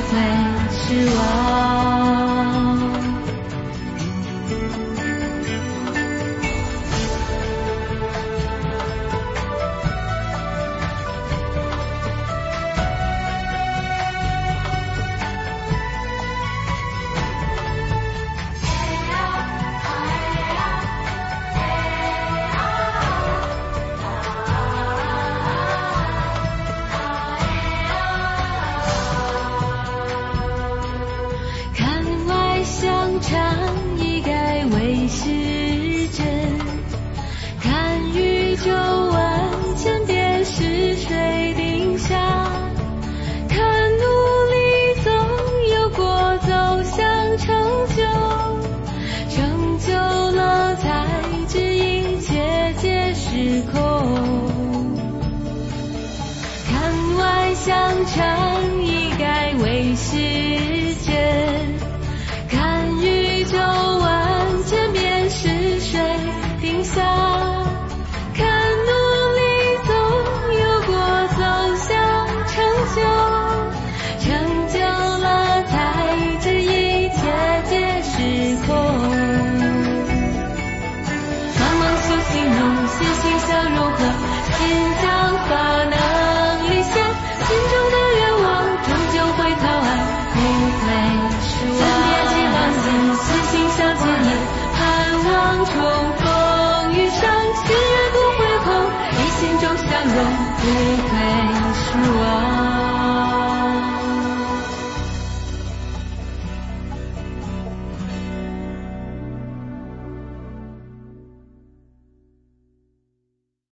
会失望。常一概为是真，看宇宙万千便是水定下，看努力总有过走向成就，成就了才知一切皆是空，看外相常一概为是真，宇宙万千便是水定下，看努力总有过走向成就，成就了才知一切皆是空。茫茫修行路，心心相融合，心将法能立下，心中的愿望终究会讨安，不会失望。心心相牵引，盼望重逢遇上，心愿不会空，一心中相融，不会失望。